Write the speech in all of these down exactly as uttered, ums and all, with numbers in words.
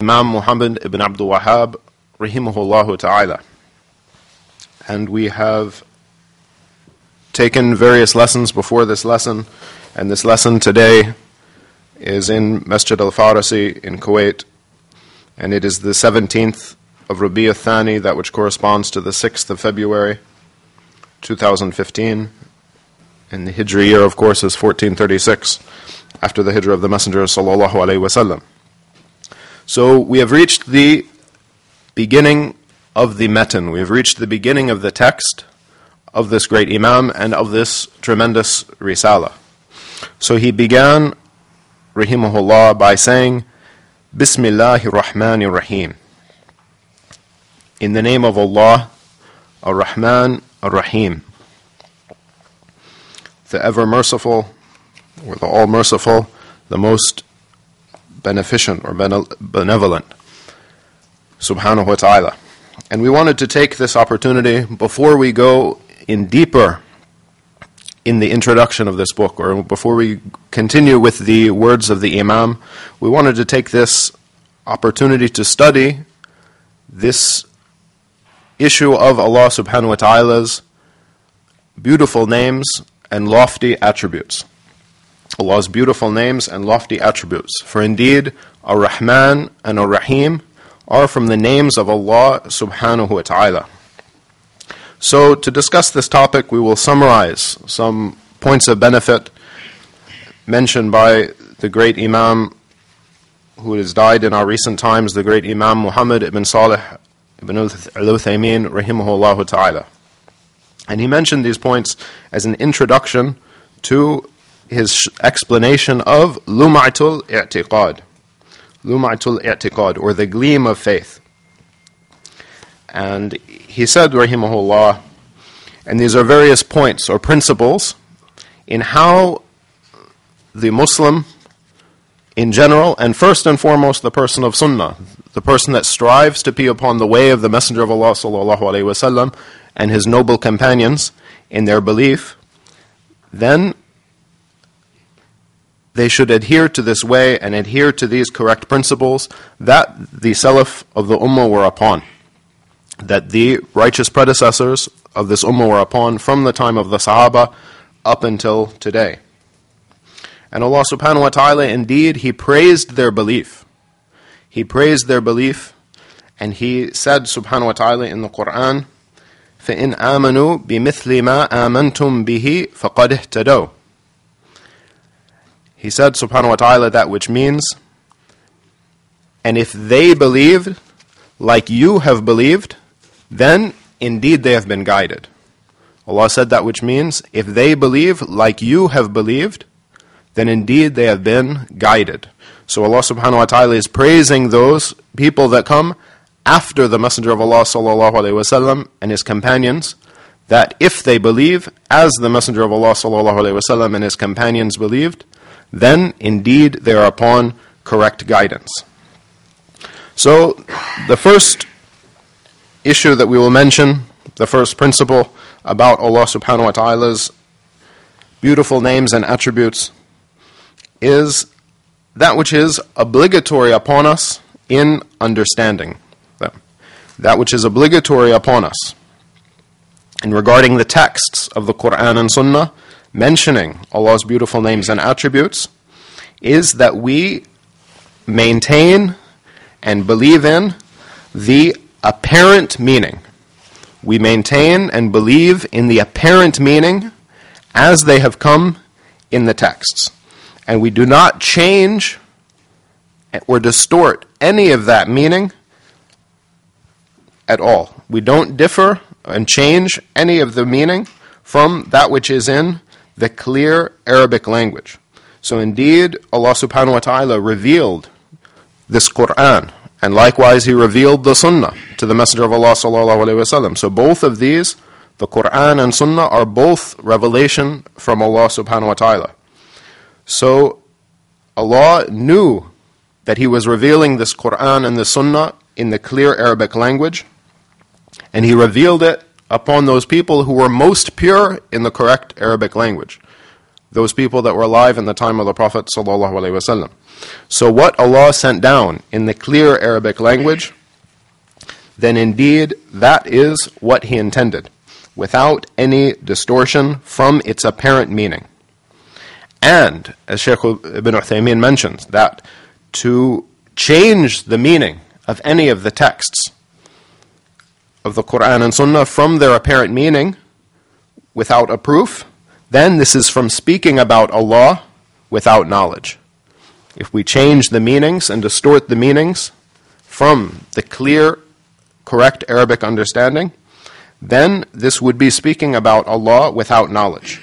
Imam Muhammad ibn Abdul Wahhab, rahimahullah ta'ala. And we have taken various lessons before this lesson, and this lesson today is in Masjid al-Farasi in Kuwait, and it is the seventeenth of Rabi' al-Thani, that which corresponds to the sixth of February, two thousand fifteen, and the Hijri year, of course, is fourteen thirty-six, after the Hijrah of the Messenger sallallahu alaihi wasallam. So we have reached the beginning of the metan, we have reached the beginning of the text of this great Imam and of this tremendous Risala. So he began, rahimahullah, by saying, Bismillahir Rahmanir Rahim. In the name of Allah, Ar-Rahman, Ar-Rahim, the ever-merciful, or the all-merciful, the most beneficent or benevolent, subhanahu wa ta'ala. And we wanted to take this opportunity, before we go in deeper in the introduction of this book, or before we continue with the words of the Imam, we wanted to take this opportunity to study this issue of Allah subhanahu wa ta'ala's beautiful names and lofty attributes. Allah's beautiful names and lofty attributes. For indeed, Ar-Rahman and Ar-Rahim are from the names of Allah subhanahu wa ta'ala. So to discuss this topic, we will summarize some points of benefit mentioned by the great Imam who has died in our recent times, the great Imam Muhammad ibn Salih ibn al-Uthaymin, rahimahullah ta'ala. And he mentioned these points as an introduction to his explanation of Lum'atul I'tiqad, Lum'atul I'tiqad, or the gleam of faith. And he said, rahimahullah, and these are various points or principles in how the Muslim in general, and first and foremost the person of Sunnah, the person that strives to be upon the way of the Messenger of Allah sallallahu alaihi wasallam and his noble companions in their belief, then they should adhere to this way and adhere to these correct principles that the Salaf of the Ummah were upon, that the righteous predecessors of this Ummah were upon from the time of the Sahaba up until today. And Allah subhanahu wa ta'ala, indeed, He praised their belief. He praised their belief, and He said subhanahu wa ta'ala in the Qur'an, فَإِنْ آمَنُوا بِمِثْلِ مَا آمَنْتُمْ بِهِ فَقَدْ اهْتَدَوْا. He said subhanahu wa ta'ala that which means, and if they believed like you have believed, then indeed they have been guided. Allah said that which means, if they believe like you have believed, then indeed they have been guided. So Allah subhanahu wa ta'ala is praising those people that come after the Messenger of Allah sallallahu alaihi wasallam and his companions, that if they believe as the Messenger of Allah sallallahu alaihi wasallam and his companions believed, then indeed they are upon correct guidance. So the first issue that we will mention, the first principle about Allah subhanahu wa ta'ala's beautiful names and attributes, is that which is obligatory upon us in understanding them. That which is obligatory upon us. And regarding the texts of the Qur'an and Sunnah, mentioning Allah's beautiful names and attributes, is that we maintain and believe in the apparent meaning. We maintain and believe in the apparent meaning as they have come in the texts. And we do not change or distort any of that meaning at all. We don't differ and change any of the meaning from that which is in the clear Arabic language. So indeed, Allah subhanahu wa ta'ala revealed this Qur'an, and likewise He revealed the Sunnah to the Messenger of Allah sallallahu alaihi wasallam. So both of these, the Qur'an and Sunnah, are both revelation from Allah subhanahu wa ta'ala. So Allah knew that He was revealing this Qur'an and the Sunnah in the clear Arabic language, and He revealed it upon those people who were most pure in the correct Arabic language. those people that were alive in the time of the Prophet sallallahu alaihi wasallam. So what Allah sent down in the clear Arabic language, then indeed that is what He intended, without any distortion from its apparent meaning. And, as Shaykh Ibn Uthaymeen mentions, that to change the meaning of any of the texts of the Quran and Sunnah from their apparent meaning without a proof, then this is from speaking about Allah without knowledge. If we change the meanings and distort the meanings from the clear, correct Arabic understanding, then this would be speaking about Allah without knowledge.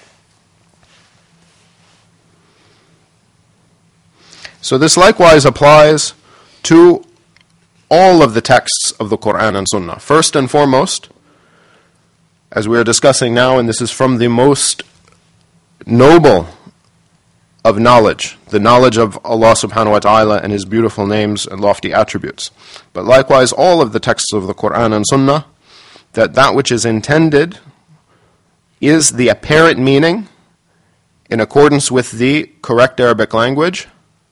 So this likewise applies to all of the texts of the Quran and Sunnah. First and foremost, as we are discussing now, and this is from the most noble of knowledge, the knowledge of Allah subhanahu wa ta'ala and His beautiful names and lofty attributes. But likewise, all of the texts of the Quran and Sunnah, that that which is intended is the apparent meaning in accordance with the correct Arabic language,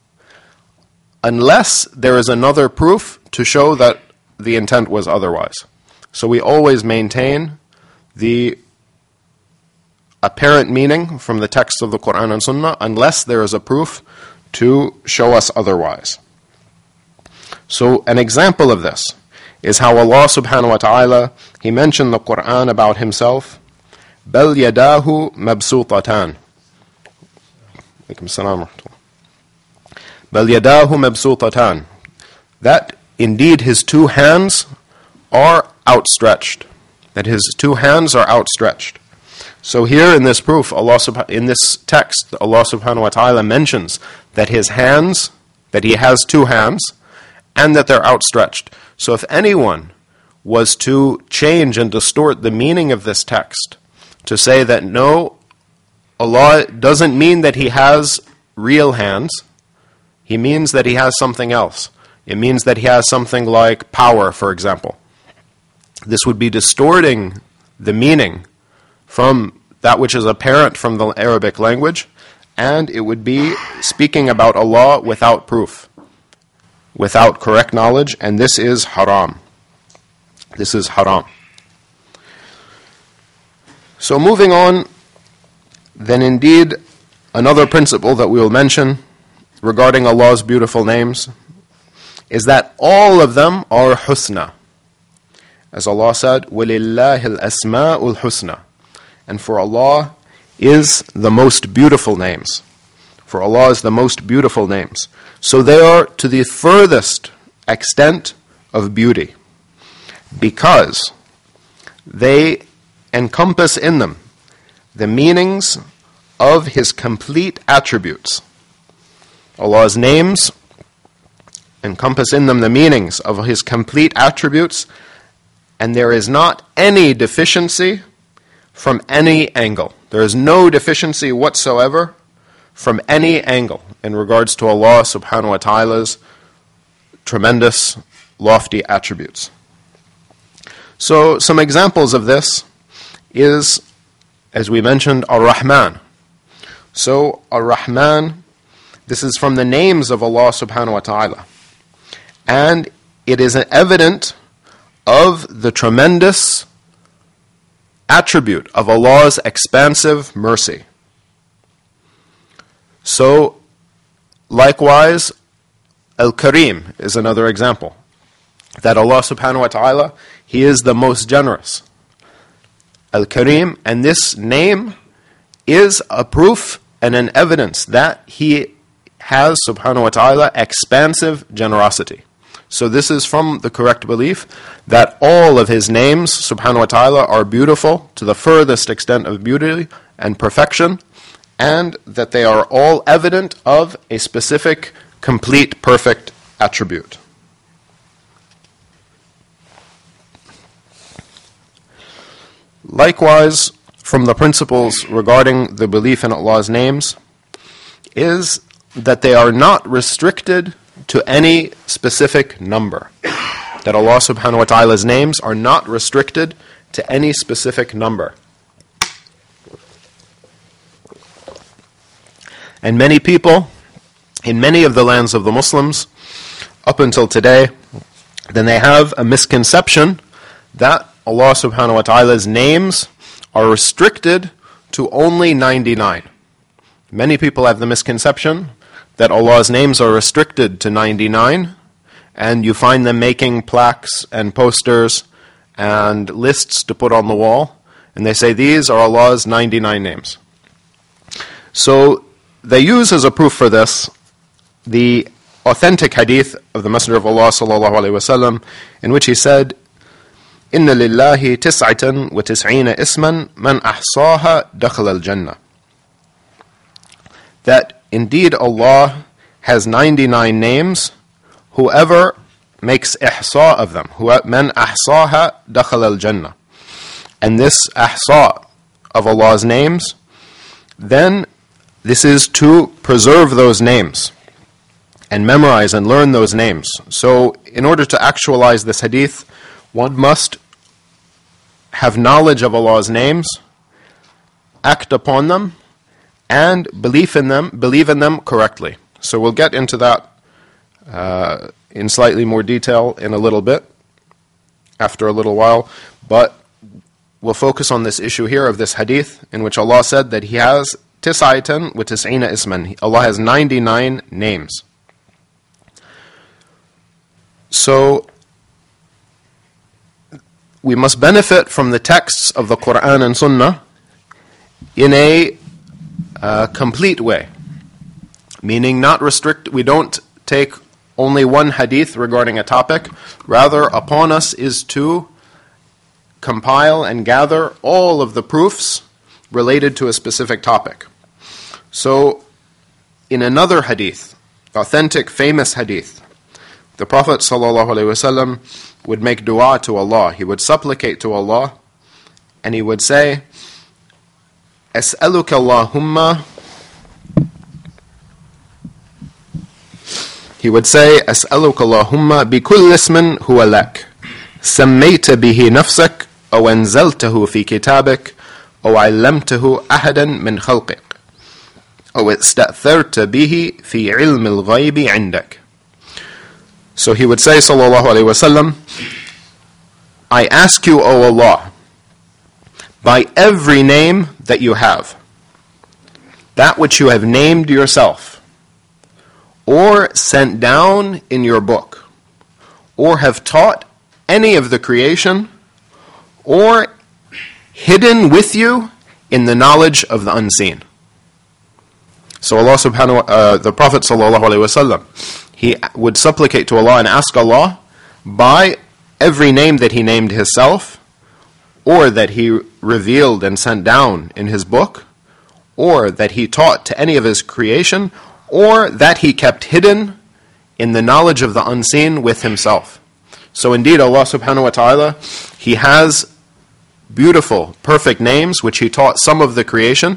unless there is another proof to show that the intent was otherwise. So we always maintain the apparent meaning from the text of the Quran and Sunnah unless there is a proof to show us otherwise. So an example of this is how Allah subhanahu wa ta'ala, He mentioned the Quran about Himself, بَلْ يَدَاهُ مَبْسُوطَتَانِ. Alaykum as-salam wa rahmatullah. بَلْ يَدَاهُ مَبْسُوطَتَانِ. That indeed His two hands are outstretched. That His two hands are outstretched. So here in this proof, Allah subha- in this text, Allah subhanahu wa ta'ala mentions that His hands, that He has two hands, and that they're outstretched. So if anyone was to change and distort the meaning of this text, to say that no, Allah doesn't mean that He has real hands, He means that He has something else. It means that He has something like power, for example. This would be distorting the meaning from that which is apparent from the Arabic language, and it would be speaking about Allah without proof, without correct knowledge, and this is haram. This is haram. So moving on, then indeed, another principle that we will mention regarding Allah's beautiful names is that all of them are husna. As Allah said, وَلِلَّهِ الْأَسْمَاءُ الْحُسْنَى. And for Allah is the most beautiful names. For Allah is the most beautiful names. So they are to the furthest extent of beauty, because they encompass in them the meanings of His complete attributes. Allah's names encompass in them the meanings of His complete attributes, and there is not any deficiency from any angle. There is no deficiency whatsoever from any angle in regards to Allah subhanahu wa ta'ala's tremendous, lofty attributes. So some examples of this is, as we mentioned, Ar-Rahman. So Ar-Rahman, this is from the names of Allah subhanahu wa ta'ala. And it is evident of the tremendous attribute of Allah's expansive mercy. So, likewise, Al-Kareem is another example. That Allah subhanahu wa ta'ala, He is the most generous. Al-Kareem, and this name is a proof and an evidence that He has, subhanahu wa ta'ala, expansive generosity. So this is from the correct belief that all of His names, subhanahu wa ta'ala, are beautiful to the furthest extent of beauty and perfection, and that they are all evident of a specific, complete, perfect attribute. Likewise, from the principles regarding the belief in Allah's names is that they are not restricted to any specific number. That Allah subhanahu wa ta'ala's names are not restricted to any specific number. And many people, in many of the lands of the Muslims, up until today, then they have a misconception that Allah subhanahu wa ta'ala's names are restricted to only ninety-nine. Many people have the misconception that Allah's names are restricted to ninety-nine, and you find them making plaques and posters and lists to put on the wall, and they say these are Allah's ninety-nine names. So they use as a proof for this the authentic hadith of the Messenger of Allah sallallahu alaihi wasallam, in which he said, "Inna lillahi tis'atan wa tis'ina isman man ahsaha dakhal al-jannah." That indeed Allah has ninety-nine names. Whoever makes ihsa of them, man ahsaha dakhal al-jannah. And this ihsa of Allah's names, then this is to preserve those names and memorize and learn those names. So in order to actualize this hadith, one must have knowledge of Allah's names, act upon them, and believe in them, believe in them correctly. So we'll get into that uh, in slightly more detail in a little bit, after a little while, but we'll focus on this issue here of this hadith, in which Allah said that He has tis'atan wa tis'ina isman. Allah has ninety-nine names. So we must benefit from the texts of the Quran and Sunnah in a uh, complete way, meaning not restrict. We don't take only one hadith regarding a topic. Rather, upon us is to compile and gather all of the proofs related to a specific topic. So, in another hadith, authentic, famous hadith, the Prophet ﷺ would make dua to Allah. He would supplicate to Allah, and he would say, "As'aluka Allahumma." He would say, "As'aluka Allahumma bi kulli ismin huwa lak, sammayta bihi nafsak, aw anzaltahu fi kitabik, aw 'allamtahu ahadan min khalqik, aw ista'tharta bihi fi 'ilmi al-ghaybi 'indak." So he would say, sallallahu alaihi wasallam, "I ask you, O Allah, by every name that you have, that which you have named yourself, or sent down in your book, or have taught any of the creation, or hidden with you in the knowledge of the unseen." So Allah subhanahu wa uh, the Prophet sallallahu alaihi wasallam, he would supplicate to Allah and ask Allah by every name that He named Himself, or that He revealed and sent down in His book, or that He taught to any of His creation, or that He kept hidden in the knowledge of the unseen with Himself. So indeed Allah subhanahu wa ta'ala, He has beautiful, perfect names which He taught some of the creation.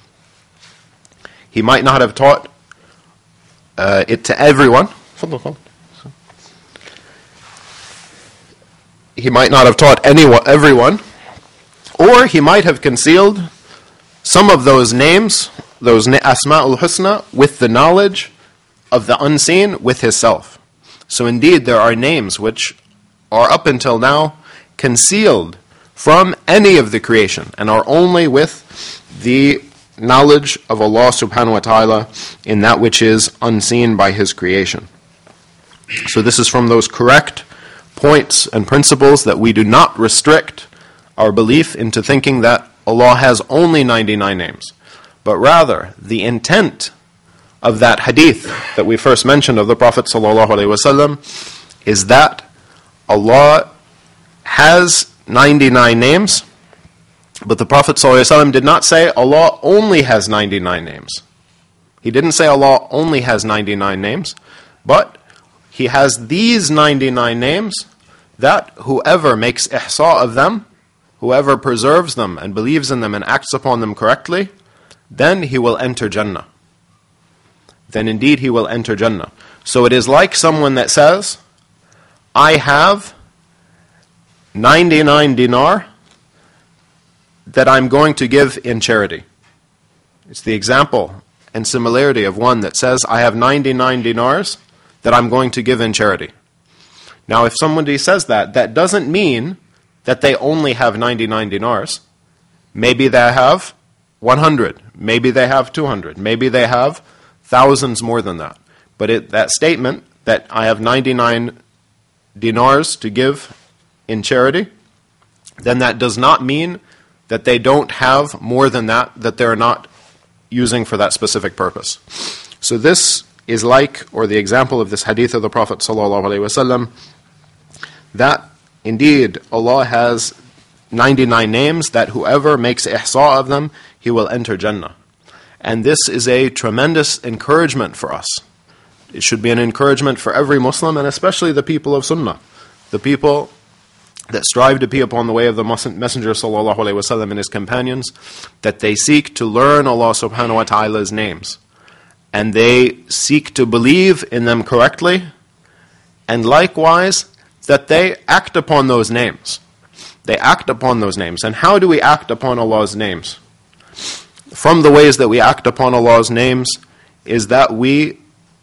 He might not have taught uh, it to everyone. He might not have taught anyone, everyone, or He might have concealed some of those names, those Asma'ul Husna, with the knowledge of the unseen with Himself. So indeed there are names which are up until now concealed from any of the creation and are only with the knowledge of Allah subhanahu wa ta'ala in that which is unseen by His creation. So this is from those correct points and principles, that we do not restrict our belief into thinking that Allah has only ninety-nine names, but rather the intent of that hadith that we first mentioned of the Prophet sallallahu alaihi wasallam is that Allah has ninety-nine names, but the Prophet ﷺ did not say Allah only has ninety-nine names. He didn't say Allah only has ninety-nine names, but He has these ninety-nine names that whoever makes ihsa of them, whoever preserves them and believes in them and acts upon them correctly, then he will enter Jannah. Then indeed he will enter Jannah. So it is like someone that says, "I have ninety-nine dinar that I'm going to give in charity." It's the example and similarity of one that says, I have ninety-nine dinars that I'm going to give in charity. Now, if somebody says that, that doesn't mean that they only have ninety-nine dinars. Maybe they have one hundred. Maybe they have two hundred. Maybe they have thousands more than that. But it, that statement that I have ninety-nine dinars to give in charity, then that does not mean that they don't have more than that, that they're not using for that specific purpose. So this is like, or the example of this hadith of the Prophet ﷺ, that indeed Allah has ninety-nine names, that whoever makes ihsa of them, he will enter Jannah. And this is a tremendous encouragement for us. It should be an encouragement for every Muslim, and especially the people of Sunnah, the people that strive to be upon the way of the Messenger sallallahu alaihi wasallam and his companions, that they seek to learn Allah subhanahu wa ta'ala's names, and they seek to believe in them correctly, and likewise that they act upon those names. They act upon those names. And how do we act upon Allah's names? From the ways that we act upon Allah's names is that we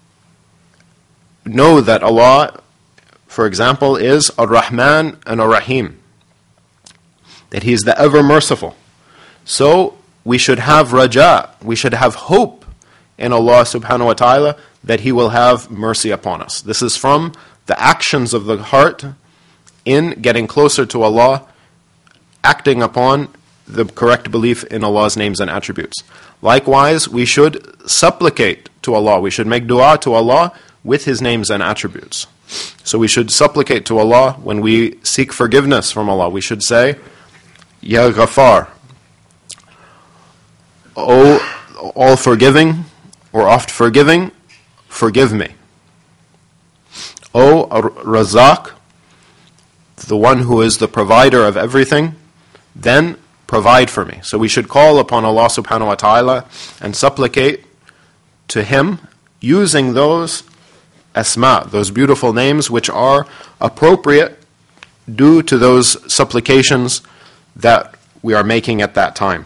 know that Allah, for example, is Ar-Rahman and Ar-Rahim, that He is the ever merciful. So we should have raja, we should have hope in Allah subhanahu wa ta'ala that He will have mercy upon us. This is from the actions of the heart in getting closer to Allah, acting upon the correct belief in Allah's names and attributes. Likewise, we should supplicate to Allah, we should make dua to Allah with His names and attributes. So we should supplicate to Allah when we seek forgiveness from Allah. We should say, Ya Ghaffar, O all forgiving or oft forgiving, forgive me. O Razak, the one who is the provider of everything, then provide for me. So we should call upon Allah subhanahu wa ta'ala and supplicate to Him using those asma, those beautiful names which are appropriate due to those supplications that we are making at that time.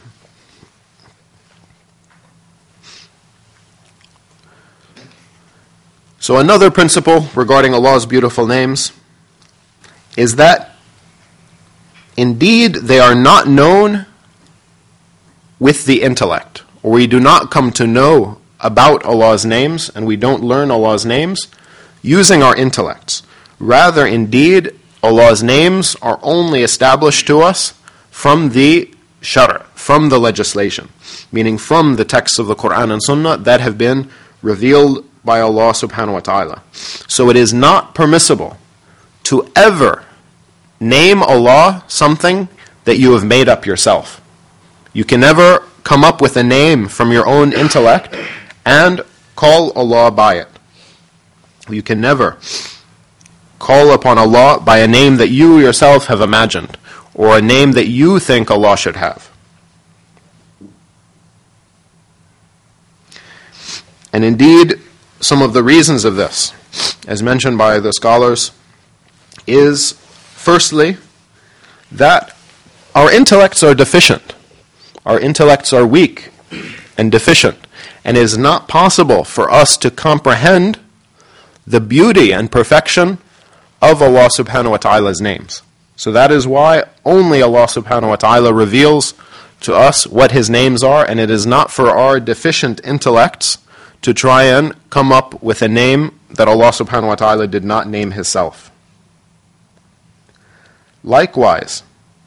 So another principle regarding Allah's beautiful names is that indeed they are not known with the intellect, or we do not come to know about Allah's names, and we don't learn Allah's names using our intellects. Rather, indeed, Allah's names are only established to us from the shar', from the legislation, meaning from the texts of the Quran and Sunnah that have been revealed by Allah subhanahu wa ta'ala. So it is not permissible to ever name Allah something that you have made up yourself. You can never come up with a name from your own intellect and call Allah by it. You can never call upon Allah by a name that you yourself have imagined, or a name that you think Allah should have. And indeed, some of the reasons of this, as mentioned by the scholars, is firstly that our intellects are deficient. Our intellects are weak and deficient, and it is not possible for us to comprehend the beauty and perfection of Allah subhanahu wa ta'ala's names. So that is why only Allah subhanahu wa ta'ala reveals to us what His names are, and it is not for our deficient intellects to try and come up with a name that Allah subhanahu wa ta'ala did not name Himself. Likewise,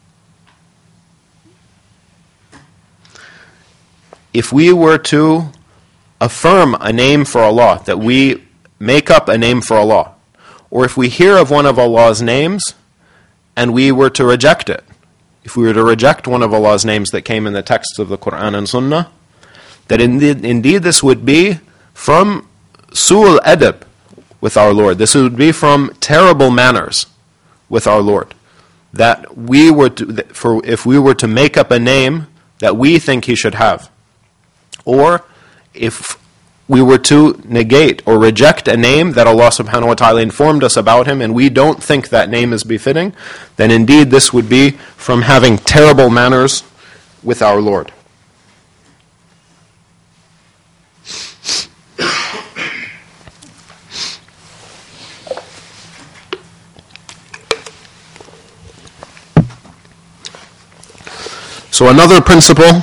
if we were to affirm a name for Allah, that we make up a name for Allah, or if we hear of one of Allah's names and we were to reject it, if we were to reject one of Allah's names that came in the texts of the Quran and Sunnah, that indeed, indeed this would be from su'ul adab with our Lord. This would be from terrible manners with our Lord. That we were to, for if we were to make up a name that we think He should have, or if we were to negate or reject a name that Allah subhanahu wa ta'ala informed us about Him and we don't think that name is befitting, then indeed this would be from having terrible manners with our Lord. So another principle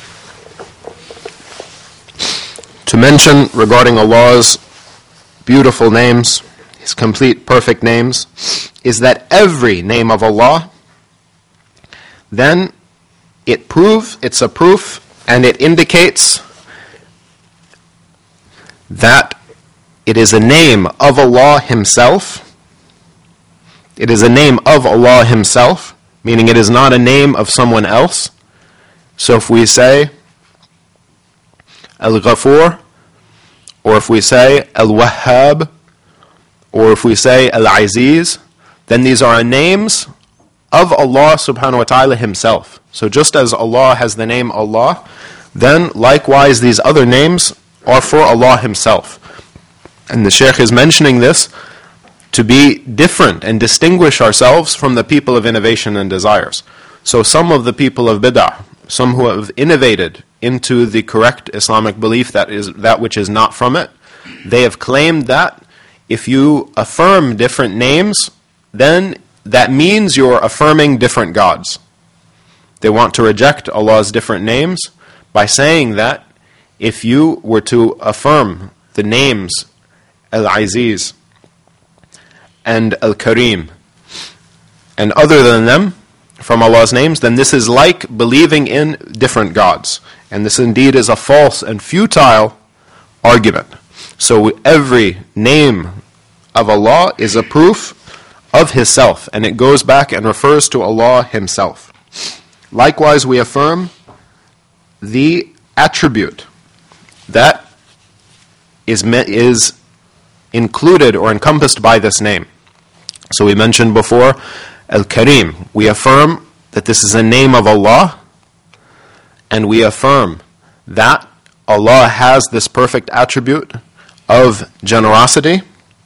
to mention regarding Allah's beautiful names, His complete perfect names, is that every name of Allah, then it proves, it's a proof, and it indicates that it is a name of Allah Himself. It is a name of Allah Himself, meaning it is not a name of someone else. So if we say Al-Ghafur, or if we say Al-Wahhab, or if we say Al-Aziz, then these are names of Allah subhanahu wa ta'ala Himself. So just as Allah has the name Allah, then likewise these other names are for Allah Himself. And the Shaykh is mentioning this to be different and distinguish ourselves from the people of innovation and desires. So some of the people of bid'ah, some who have innovated into the correct Islamic belief that is that which is not from it, they have claimed that if you affirm different names, then that means you're affirming different gods. They want to reject Allah's different names by saying that if you were to affirm the names Al-Aziz and Al-Karim and other than them from Allah's names, then this is like believing in different gods. And this indeed is a false and futile argument. So every name of Allah is a proof of His self, and it goes back and refers to Allah Himself. Likewise, we affirm the attribute that is is included or encompassed by this name. So we mentioned before Al-Karim. We affirm that this is a name of Allah, and we affirm that Allah has this perfect attribute of generosity.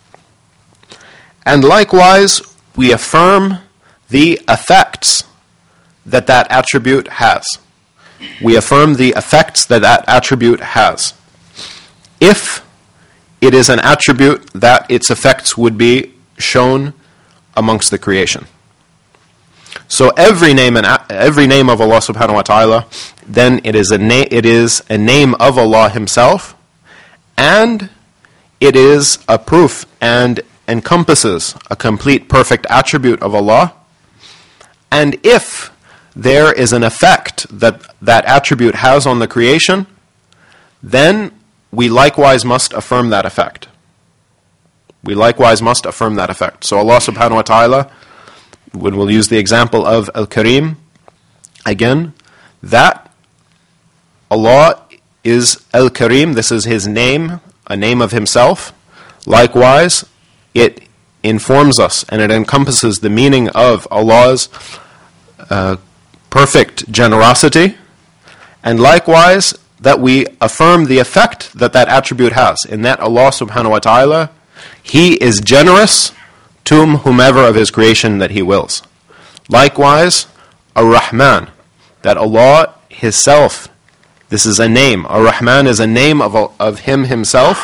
And likewise, we affirm the effects that that attribute has. We affirm the effects that that attribute has. If it is an attribute that its effects would be shown amongst the creation. So every name and every name of Allah subhanahu wa ta'ala, then it is a na- it is a name of Allah Himself, and it is a proof and encompasses a complete perfect attribute of Allah. And if there is an effect that that attribute has on the creation, then we likewise must affirm that effect. We likewise must affirm that effect. So Allah subhanahu wa ta'ala, when we'll use the example of Al-Karim, again, that Allah is Al-Karim, this is His name, a name of Himself. Likewise, it informs us and it encompasses the meaning of Allah's uh, perfect generosity, and likewise that we affirm the effect that that attribute has, in that Allah subhanahu wa ta'ala, He is generous to whomever of His creation that He wills. Likewise, Ar-Rahman, that Allah Himself, this is a name, Ar-Rahman is a name of, of Him Himself,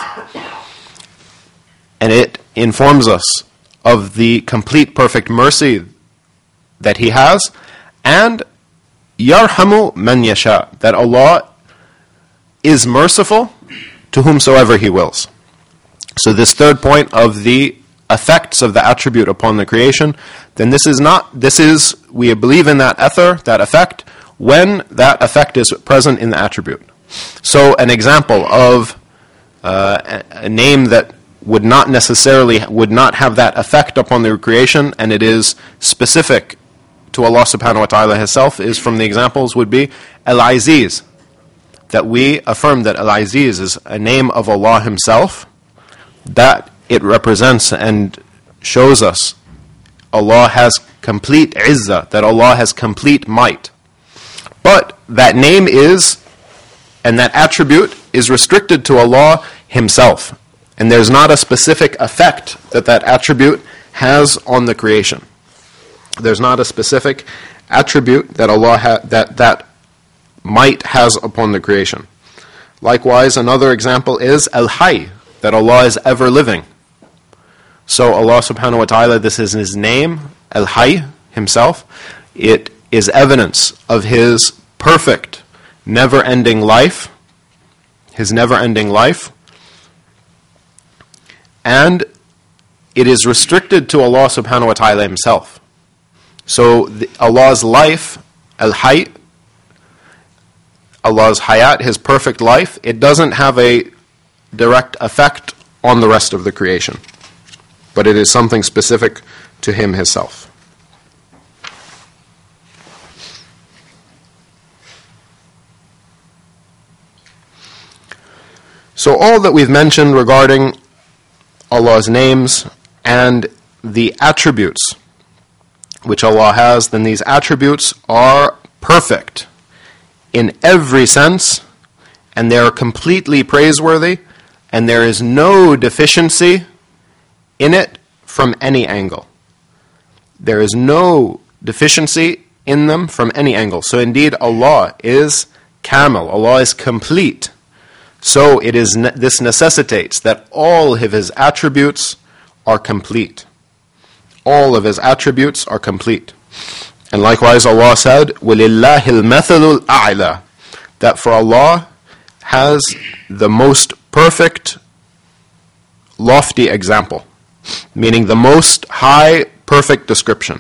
and it informs us of the complete perfect mercy that He has, and Yarhamu man yasha, that Allah is merciful to whomsoever He wills. So this third point of the effects of the attribute upon the creation, then this is not, this is, we believe in that ether, that effect, when that effect is present in the attribute. So an example of uh, a name that would not necessarily, would not have that effect upon the creation, and it is specific to Allah subhanahu wa ta'ala Himself, is from the examples would be Al-Aziz, that we affirm that Al-Aziz is a name of Allah Himself, that it represents and shows us Allah has complete izzah, that Allah has complete might. But that name is, and that attribute is restricted to Allah Himself. And there's not a specific effect that that attribute has on the creation. There's not a specific attribute that Allah ha- that that might has upon the creation. Likewise, another example is Al-Hayy, that Allah is ever living. So Allah subhanahu wa ta'ala, this is His name, Al-Hayy Himself. It is evidence of His perfect, never-ending life, His never-ending life, and it is restricted to Allah subhanahu wa ta'ala Himself. So the, Allah's life, al-hayy, Allah's hayat, His perfect life, it doesn't have a direct effect on the rest of the creation, but it is something specific to Him Himself. So all that we've mentioned regarding Allah's names and the attributes which Allah has, then these attributes are perfect in every sense, and they are completely praiseworthy, and there is no deficiency in it from any angle. There is no deficiency in them from any angle. So indeed, Allah is kamil, Allah is complete. So it is ne- this necessitates that all of His attributes are complete. All of His attributes are complete. And likewise Allah said, وَلِلَّهِ الْمَثَلُ الْأَعْلَى, that for Allah has the most perfect, lofty example, meaning the most high, perfect description.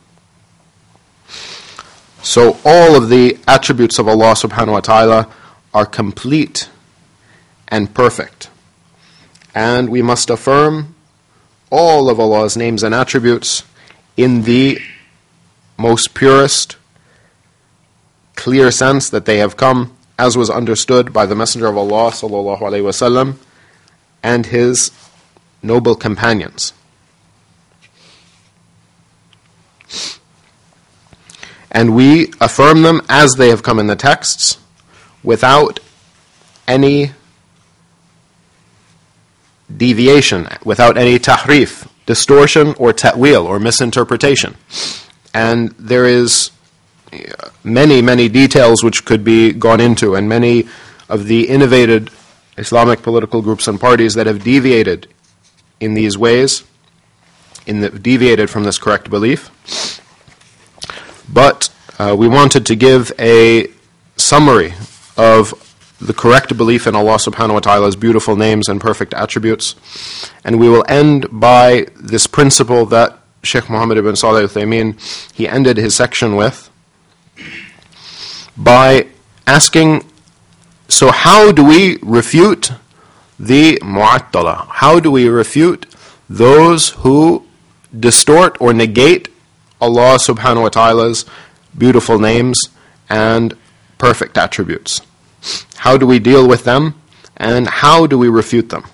So all of the attributes of Allah subhanahu wa ta'ala are complete and perfect. And we must affirm all of Allah's names and attributes in the most purest, clear sense that they have come, as was understood by the Messenger of Allah sallallahu alaihi wasallam and his noble companions. And we affirm them as they have come in the texts, without any deviation, without any tahrif, distortion or ta'wil or misinterpretation. And there is many, many details which could be gone into, and many of the innovated Islamic political groups and parties that have deviated in these ways, in the, deviated from this correct belief. But uh, we wanted to give a summary of the correct belief in Allah subhanahu wa ta'ala's beautiful names and perfect attributes. And we will end by this principle that Shaykh Muhammad ibn Salih al-Uthaymeen, he ended his section with, by asking, so how do we refute the Mu'attala? How do we refute those who distort or negate Allah subhanahu wa ta'ala's beautiful names and perfect attributes? How do we deal with them, and how do we refute them?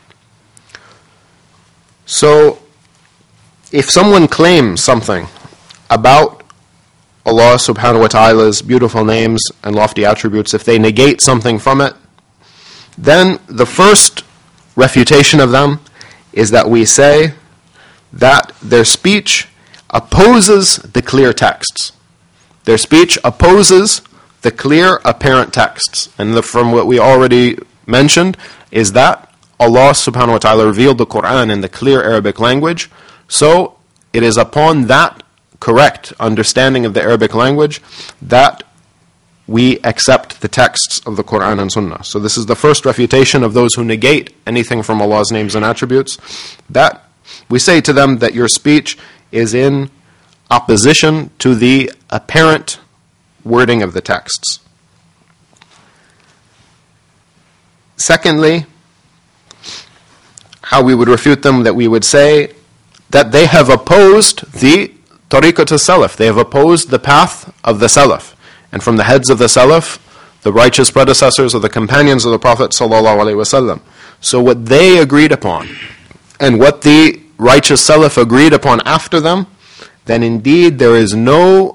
So, if someone claims something about Allah subhanahu wa ta'ala's beautiful names and lofty attributes, if they negate something from it, then the first refutation of them is that we say that their speech opposes the clear texts. Their speech opposes the clear apparent texts. And the, from what we already mentioned is that Allah subhanahu wa ta'ala revealed the Quran in the clear Arabic language. So it is upon that correct understanding of the Arabic language that we accept the texts of the Quran and Sunnah. So this is the first refutation of those who negate anything from Allah's names and attributes, that we say to them that your speech is in opposition to the apparent wording of the texts. Secondly, how we would refute them, that we would say that they have opposed the tariqat al-salaf, they have opposed the path of the salaf, and from the heads of the salaf, the righteous predecessors of the companions of the Prophet sallallahu alaihi wasallam. So what they agreed upon, and what the righteous salaf agreed upon after them, then indeed there is no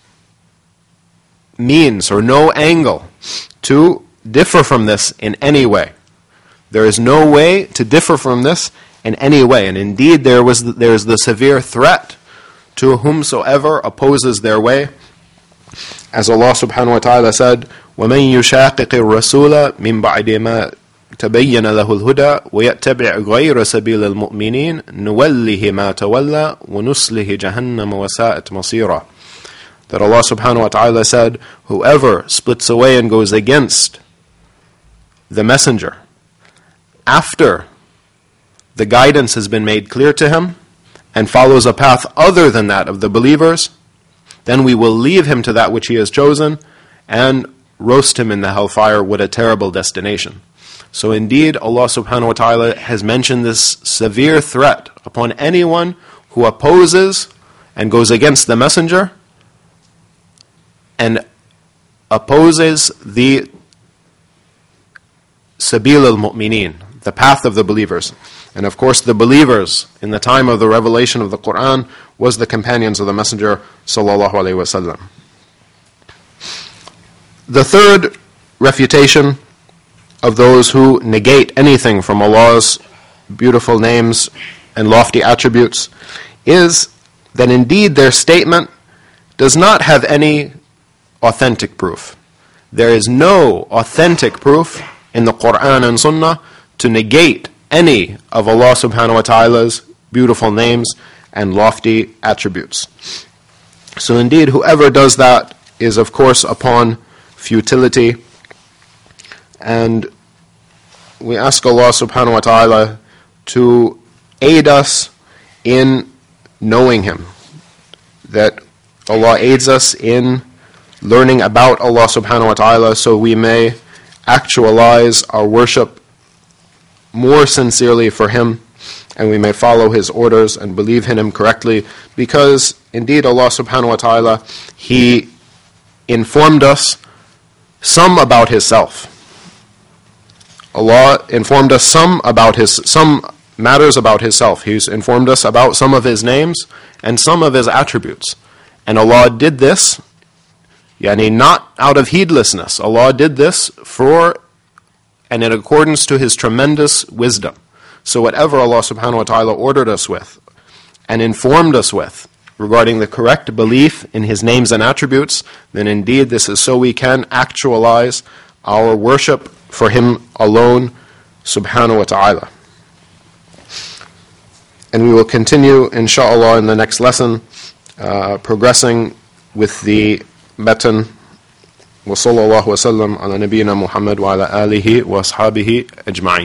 means or no angle to differ from this in any way. There is no way to differ from this in any way. And indeed there was the, there is the severe threat to whomsoever opposes their way. As Allah subhanahu wa ta'ala said, وَمَنْ يُشَاقِقِ الرَّسُولَ مِنْ بَعْدِ مَا تَبَيَّنَ لَهُ الْهُدَى وَيَتَّبِعْ غَيْرَ سَبِيلِ الْمُؤْمِنِينَ نُوَلِّهِ مَا تَوَلَّى وَنُصْلِهِ جَهَنَّمَ وَسَاءَتْ مَصِيرًا. that Allah subhanahu wa ta'ala said, whoever splits away and goes against the messenger after the guidance has been made clear to him and follows a path other than that of the believers, then we will leave him to that which he has chosen and roast him in the hellfire. What a terrible destination. So indeed, Allah subhanahu wa ta'ala has mentioned this severe threat upon anyone who opposes and goes against the messenger and opposes the sabil al-mu'mineen, the path of the believers. And of course, the believers in the time of the revelation of the Quran was the companions of the Messenger sallallahu alaihi wasallam. The third refutation of those who negate anything from Allah's beautiful names and lofty attributes is that indeed their statement does not have any authentic proof. There is no authentic proof in the Quran and Sunnah to negate any of Allah subhanahu wa ta'ala's beautiful names and lofty attributes. So indeed, whoever does that is of course upon futility, and we ask Allah subhanahu wa ta'ala to aid us in knowing Him, that Allah aids us in learning about Allah subhanahu wa ta'ala so we may actualize our worship more sincerely for Him, and we may follow His orders and believe in Him correctly, because indeed Allah subhanahu wa ta'ala, He informed us some about His self. Allah informed us some about His, some matters about His self. He's informed us about some of His names and some of His attributes. And Allah did this, yani not out of heedlessness. Allah did this for and in accordance to His tremendous wisdom. So whatever Allah subhanahu wa ta'ala ordered us with and informed us with regarding the correct belief in His names and attributes, then indeed this is so we can actualize our worship for Him alone subhanahu wa ta'ala. And we will continue inshaAllah in the next lesson, uh, progressing with the matan. وصلى الله وسلم على نبينا محمد وعلى آله وأصحابه أجمعين.